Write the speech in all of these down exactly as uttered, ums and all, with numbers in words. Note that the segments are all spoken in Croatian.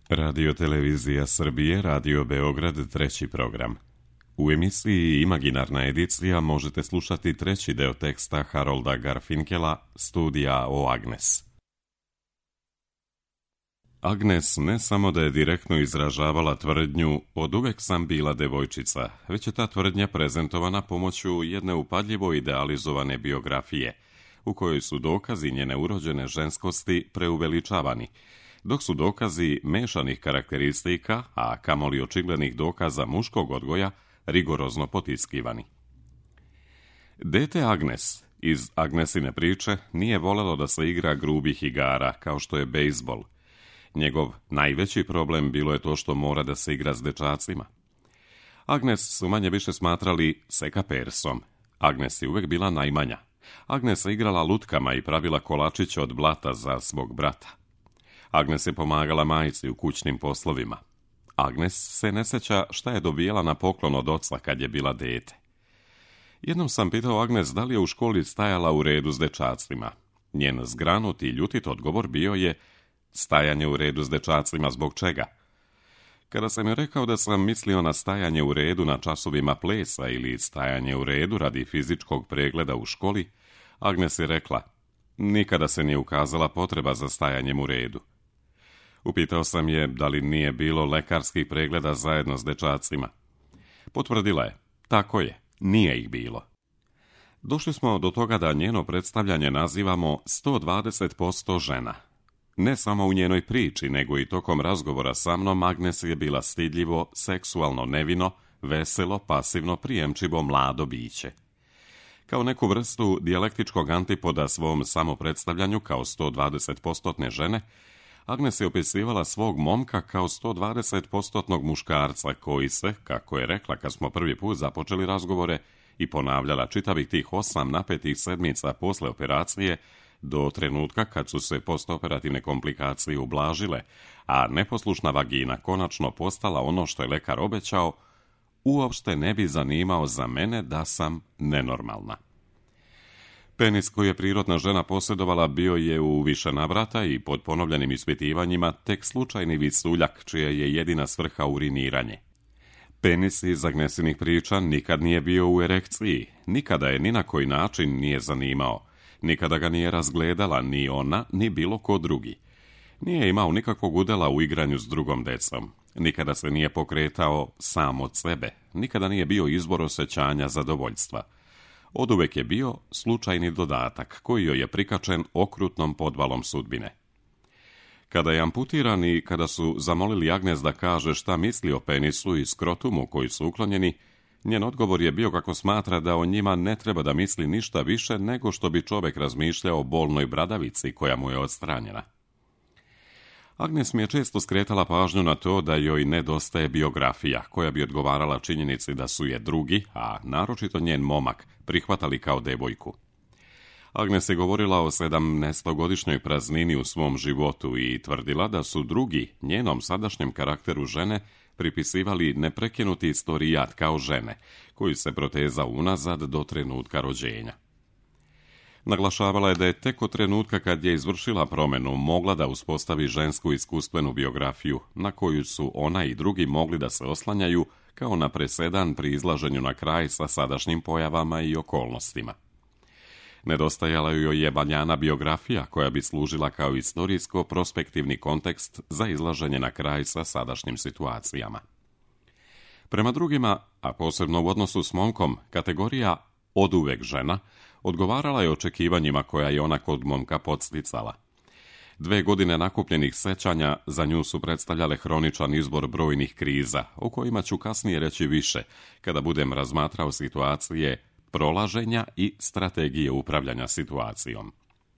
Radio Televizija Srbije, Radio Beograd, treći program. U emisiji Imaginarna edicija možete slušati treći deo teksta Harolda Garfinkela, Studija o Agnes. Agnes ne samo da je direktno izražavala tvrdnju "oduvek sam bila devojčica", već je ta tvrdnja prezentovana pomoću jedne upadljivo idealizovane biografije, u kojoj su dokazi njene urođene ženskosti preuveličavani, dok su dokazi mešanih karakteristika, a kamoli očiglednih dokaza muškog odgoja, rigorozno potiskivani. Dete Agnes iz Agnesine priče nije volelo da se igra grubih igara, kao što je bejzbol. Njegov najveći problem bilo je to što mora da se igra s dečacima. Agnes su manje više smatrali sekapersom. Agnes je uvek bila najmanja. Agnes je igrala lutkama i pravila kolačiće od blata za svog brata. Agnes je pomagala majci u kućnim poslovima. Agnes se ne seća šta je dobijala na poklon od oca kad je bila dete. Jednom sam pitao Agnes da li je u školi stajala u redu s dečacima. Njen zgranut i ljutit odgovor bio je: stajanje u redu s dečacima zbog čega? Kada sam joj rekao da sam mislio na stajanje u redu na časovima plesa ili stajanje u redu radi fizičkog pregleda u školi, Agnes je rekla: nikada se nije ukazala potreba za stajanjem u redu. Upitao sam je da li nije bilo lekarskih pregleda zajedno s dečacima. Potvrdila je: tako je, nije ih bilo. Došli smo do toga da njeno predstavljanje nazivamo sto dvadeset posto žena. Ne samo u njenoj priči, nego i tokom razgovora sa mnom Agnes je bila stidljivo, seksualno nevino, veselo, pasivno, prijemčivo mlado biće. Kao neku vrstu dijalektičkog antipoda svom samopredstavljanju kao sto dvadeset postotne žene, Agnes je opisivala svog momka kao sto dvadeset postotnog muškarca koji se, kako je rekla kad smo prvi put započeli razgovore i ponavljala čitavih tih osam napetih sedmica posle operacije, do trenutka kad su se postoperativne komplikacije ublažile, a neposlušna vagina konačno postala ono što je lekar obećao, uopšte ne bi zanimao za mene da sam nenormalna. Penis koji je prirodna žena posjedovala bio je u više navrata i pod ponovljenim ispitivanjima tek slučajni visuljak čija je jedina svrha uriniranje. Penis iz Agnesinih priča nikad nije bio u erekciji, nikada je ni na koji način nije zanimao, nikada ga nije razgledala ni ona, ni bilo ko drugi. Nije imao nikakvog udela u igranju s drugom decom. Nikada se nije pokretao sam od sebe. Nikada nije bio izvor osjećanja zadovoljstva. Oduvek je bio slučajni dodatak koji joj je prikačen okrutnom podvalom sudbine. Kada je amputiran i kada su zamolili Agnes da kaže šta misli o penisu i skrotumu koji su uklonjeni, njen odgovor je bio kako smatra da o njima ne treba da misli ništa više nego što bi čovjek razmišljao o bolnoj bradavici koja mu je odstranjena. Agnes mi je često skretala pažnju na to da joj nedostaje biografija koja bi odgovarala činjenici da su je drugi, a naročito njen momak, prihvatali kao devojku. Agnes je govorila o sedamnaestogodišnjoj praznini u svom životu i tvrdila da su drugi, njenom sadašnjem karakteru žene, pripisivali neprekinuti istorijat kao žene, koji se proteza unazad do trenutka rođenja. Naglašavala je da je tek od trenutka kad je izvršila promenu mogla da uspostavi žensku iskustvenu biografiju na koju su ona i drugi mogli da se oslanjaju kao na presedan pri izlaženju na kraj sa sadašnjim pojavama i okolnostima. Nedostajala joj je valjana biografija koja bi služila kao istorijsko-prospektivni kontekst za izlaženje na kraj sa sadašnjim situacijama. Prema drugima, a posebno u odnosu s momkom, kategorija oduvek žena odgovarala je očekivanjima koja je ona kod momka podsticala. Dve godine nakupljenih sećanja za nju su predstavljale hroničan izbor brojnih kriza, o kojima ću kasnije reći više, kada budem razmatrao situacije prolaženja i strategije upravljanja situacijom.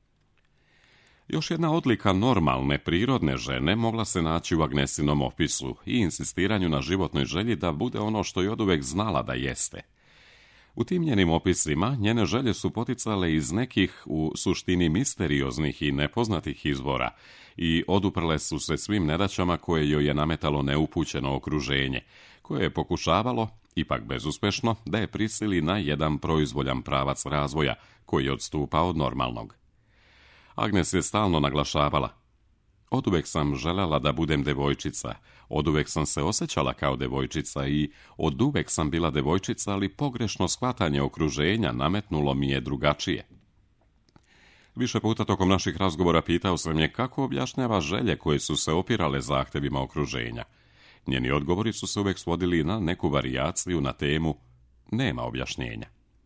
Još jedna odlika normalne, prirodne žene mogla se naći u Agnesinom opisu i insistiranju na životnoj želji da bude ono što je oduvek znala da jeste. U tim njenim opisima njene želje su poticale iz nekih u suštini misterioznih i nepoznatih izvora i oduprle su se svim nedaćama koje joj je nametalo neupućeno okruženje, koje je pokušavalo, ipak bezuspešno, da je prisili na jedan proizvoljan pravac razvoja koji je odstupa od normalnog. Agnes je stalno naglašavala: Oduvek sam željela da budem devojčica, oduvek sam se osjećala kao devojčica i oduvek sam bila devojčica, ali pogrešno shvatanje okruženja nametnulo mi je drugačije. Više puta tokom naših razgovora pitao sam je kako objašnjava želje koje su se opirale zahtjevima okruženja. Njeni odgovori su se uvijek svodili na neku varijaciju na temu nema objašnjenja.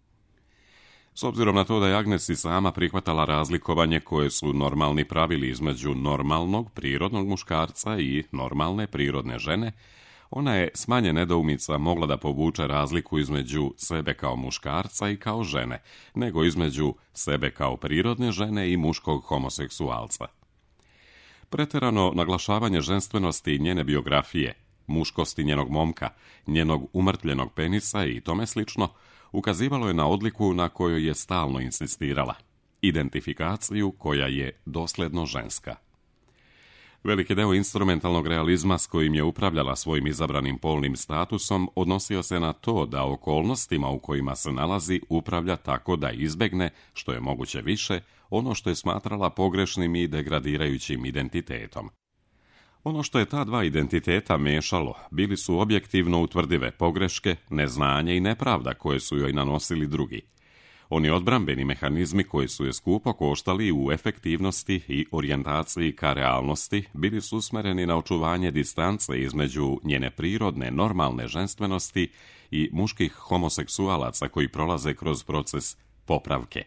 S obzirom na to da je Agnes i sama prihvatala razlikovanje koje su normalni pravili između normalnog, prirodnog muškarca i normalne, prirodne žene, ona je s manje nedoumica mogla da povuče razliku između sebe kao muškarca i kao žene, nego između sebe kao prirodne žene i muškog homoseksualca. Pretjerano naglašavanje ženstvenosti njene biografije, muškosti njenog momka, njenog umrtljenog penisa i tome slično, ukazivalo je na odliku na kojoj je stalno insistirala, identifikaciju koja je dosljedno ženska. Veliki deo instrumentalnog realizma s kojim je upravljala svojim izabranim polnim statusom odnosio se na to da okolnostima u kojima se nalazi upravlja tako da izbegne, što je moguće više, ono što je smatrala pogrešnim i degradirajućim identitetom. Ono što je ta dva identiteta mešalo bili su objektivno utvrdive pogreške, neznanje i nepravda koje su joj nanosili drugi. Oni odbrambeni mehanizmi koji su je skupo koštali u efektivnosti i orijentaciji ka realnosti bili su usmereni na očuvanje distance između njene prirodne, normalne ženstvenosti i muških homoseksualaca koji prolaze kroz proces popravke.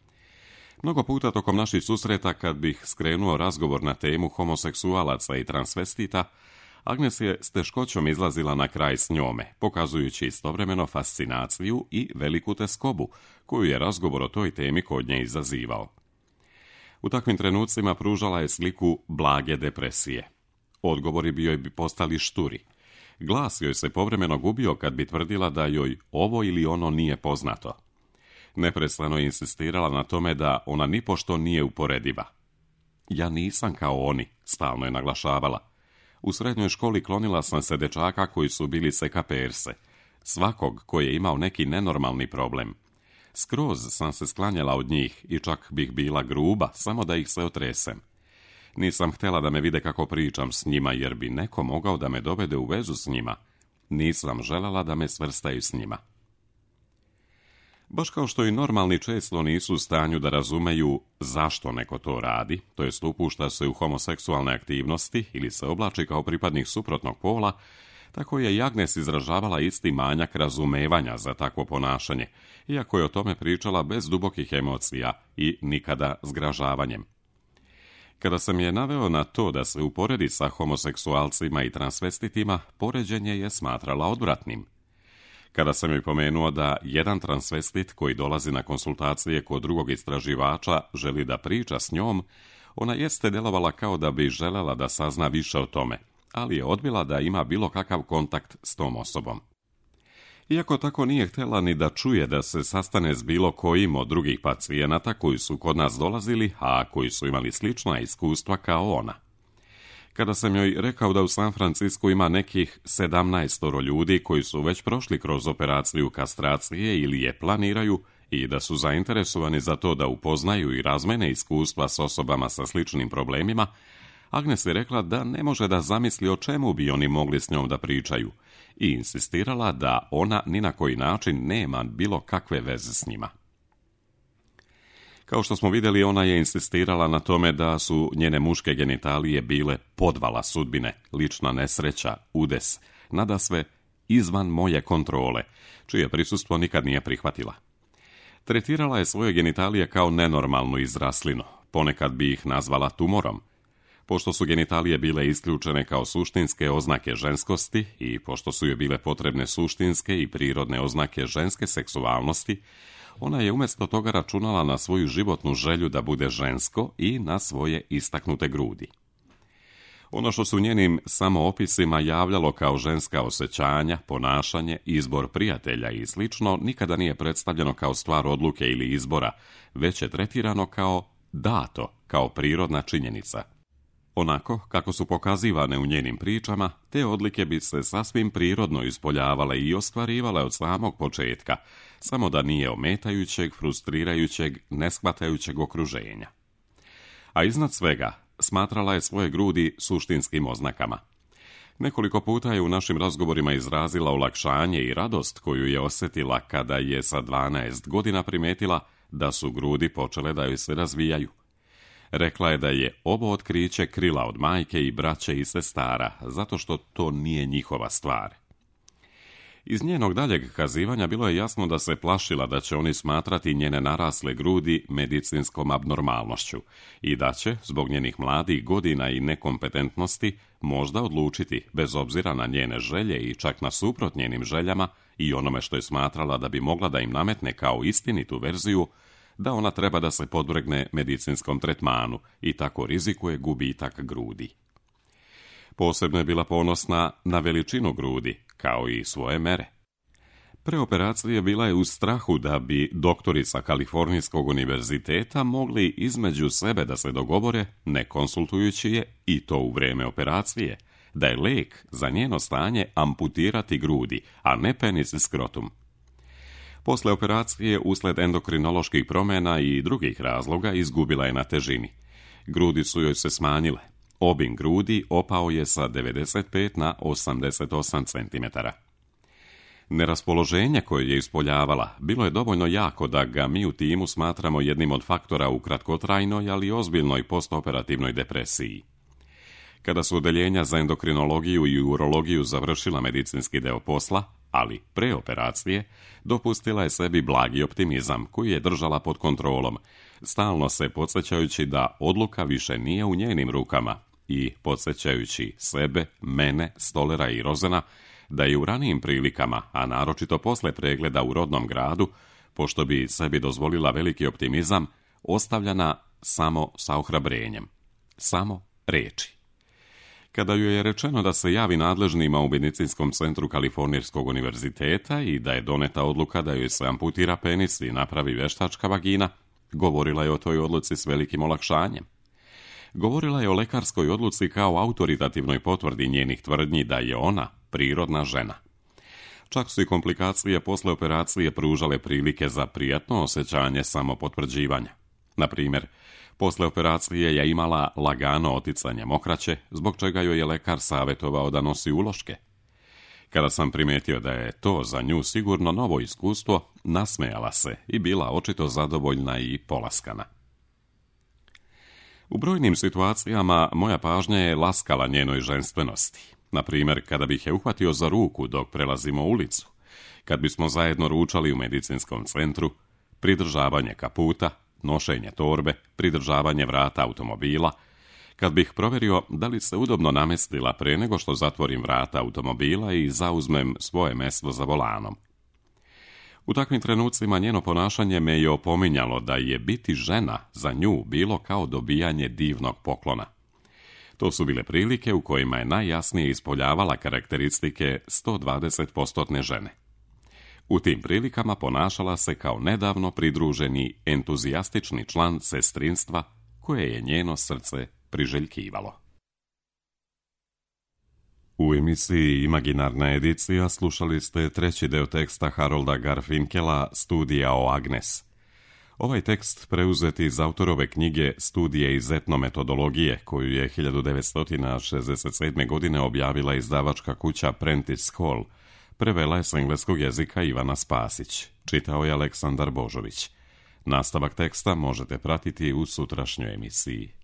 Mnogo puta tokom naših susreta, kad bih skrenuo razgovor na temu homoseksualaca i transvestita, Agnes je s teškoćom izlazila na kraj s njome, pokazujući istovremeno fascinaciju i veliku teskobu, koju je razgovor o toj temi kod nje izazivao. U takvim trenucima pružala je sliku blage depresije. Odgovori bi joj bi postali šturi. Glas joj se povremeno gubio kad bi tvrdila da joj ovo ili ono nije poznato. Neprestano je insistirala na tome da ona nipošto nije uporediva. Ja nisam kao oni, stalno je naglašavala. U srednjoj školi klonila sam se dečaka koji su bili sekaperse, svakog koji je imao neki nenormalni problem. Skroz sam se sklanjala od njih i čak bih bila gruba, samo da ih se otresem. Nisam htjela da me vide kako pričam s njima, jer bi neko mogao da me dovede u vezu s njima. Nisam željela da me svrstaju s njima. Baš kao što i normalni često nisu u stanju da razumeju zašto neko to radi, to jest upušta se u homoseksualne aktivnosti ili se oblači kao pripadnik suprotnog pola, tako je i Agnes izražavala isti manjak razumevanja za takvo ponašanje, iako je o tome pričala bez dubokih emocija i nikada zgražavanjem. Kada sam je naveo na to da se uporedi sa homoseksualcima i transvestitima, poređenje je smatrala odvratnim. Kada sam joj pomenuo da jedan transvestit koji dolazi na konsultacije kod drugog istraživača želi da priča s njom, ona jeste delovala kao da bi želela da sazna više o tome, ali je odbila da ima bilo kakav kontakt s tom osobom. Iako tako nije htjela ni da čuje da se sastane s bilo kojim od drugih pacijenata koji su kod nas dolazili, a koji su imali slična iskustva kao ona. Kada sam joj rekao da u San Francisku ima nekih sedamnaestoro ljudi koji su već prošli kroz operaciju kastracije ili je planiraju i da su zainteresovani za to da upoznaju i razmene iskustva s osobama sa sličnim problemima, Agnes je rekla da ne može da zamisli o čemu bi oni mogli s njom da pričaju i insistirala da ona ni na koji način nema bilo kakve veze s njima. Kao što smo vidjeli, ona je insistirala na tome da su njene muške genitalije bile podvala sudbine, lična nesreća, udes, nadasve izvan moje kontrole, čije prisustvo nikad nije prihvatila. Tretirala je svoje genitalije kao nenormalnu izraslinu, ponekad bi ih nazvala tumorom. Pošto su genitalije bile isključene kao suštinske oznake ženskosti i pošto su joj bile potrebne suštinske i prirodne oznake ženske seksualnosti, ona je umjesto toga računala na svoju životnu želju da bude žensko i na svoje istaknute grudi. Ono što su njenim samoopisima javljalo kao ženska osjećanja, ponašanje, izbor prijatelja i slično, nikada nije predstavljeno kao stvar odluke ili izbora, već je tretirano kao dato, kao prirodna činjenica. Onako kako su pokazivane u njenim pričama, te odlike bi se sasvim prirodno ispoljavale i ostvarivale od samog početka, samo da nije ometajućeg, frustrirajućeg, neshvatajućeg okruženja. A iznad svega, smatrala je svoje grudi suštinskim oznakama. Nekoliko puta je u našim razgovorima izrazila olakšanje i radost koju je osjetila kada je sa dvanaest godina primetila da su grudi počele da joj se razvijaju. Rekla je da je ovo otkriće krila od majke i braće i sestara, zato što to nije njihova stvar. Iz njenog daljeg kazivanja bilo je jasno da se plašila da će oni smatrati njene narasle grudi medicinskom abnormalnošću i da će, zbog njenih mladih godina i nekompetentnosti, možda odlučiti, bez obzira na njene želje i čak nasuprot njenim željama i onome što je smatrala da bi mogla da im nametne kao istinitu verziju, da ona treba da se podvrgne medicinskom tretmanu i tako rizikuje gubitak grudi. Posebno je bila ponosna na veličinu grudi, kao i svoje mere. Pre operacije bila je u strahu da bi doktori sa Kalifornijskog univerziteta mogli između sebe da se dogovore, ne konsultujući je, i to u vreme operacije, da je lek za njeno stanje amputirati grudi, a ne penis i skrotum. Posle operacije, usled endokrinoloških promjena i drugih razloga, izgubila je na težini. Grudi su joj se smanjile. Obim grudi opao je sa devedeset pet na osamdeset osam centimetara. Neraspoloženje koje je ispoljavala bilo je dovoljno jako da ga mi u timu smatramo jednim od faktora u kratkotrajnoj, ali ozbiljnoj postoperativnoj depresiji. Kada su odeljenja za endokrinologiju i urologiju završila medicinski deo posla, ali pre operacije, dopustila je sebi blagi optimizam koji je držala pod kontrolom, stalno se podsjećajući da odluka više nije u njenim rukama i podsjećajući sebe, mene, Stolera i Rozena, da je u ranijim prilikama, a naročito posle pregleda u rodnom gradu, pošto bi sebi dozvolila veliki optimizam, ostavljana samo sa ohrabrenjem, samo reči. Kada joj je rečeno da se javi nadležnima u medicinskom centru Kalifornijskog univerziteta i da je doneta odluka da joj se amputira penis i napravi veštačka vagina, govorila je o toj odluci s velikim olakšanjem. Govorila je o lekarskoj odluci kao autoritativnoj potvrdi njenih tvrdnji da je ona prirodna žena. Čak su i komplikacije posle operacije pružale prilike za prijatno osjećanje samopotvrđivanja. Na primjer, posle operacije je imala lagano oticanje mokraće, zbog čega joj je lekar savjetovao da nosi uloške. Kada sam primetio da je to za nju sigurno novo iskustvo, nasmejala se i bila očito zadovoljna i polaskana. U brojnim situacijama moja pažnja je laskala njenoj ženstvenosti. Na primjer, kada bih je uhvatio za ruku dok prelazimo ulicu, kad bismo zajedno ručali u medicinskom centru, pridržavanje kaputa, nošenje torbe, pridržavanje vrata automobila, kad bih provjerio da li se udobno namestila pre nego što zatvorim vrata automobila i zauzmem svoje mjesto za volanom. U takvim trenucima njeno ponašanje me je opominjalo da je biti žena za nju bilo kao dobijanje divnog poklona. To su bile prilike u kojima je najjasnije ispoljavala karakteristike sto dvadeset posto žene. U tim prilikama ponašala se kao nedavno pridruženi entuzijastični član sestrinstva koje je njeno srce priželjkivalo. U emisiji Imaginarna edicija slušali ste treći deo teksta Harolda Garfinkela Studija o Agnes. Ovaj tekst preuzet iz autorove knjige Studije iz etnometodologije, koju je hiljadu devetsto šezdeset sedme. godine objavila izdavačka kuća Prentice Hall, prevela je s engleskog jezika Ivana Spasić, čitao je Aleksandar Božović. Nastavak teksta možete pratiti u sutrašnjoj emisiji.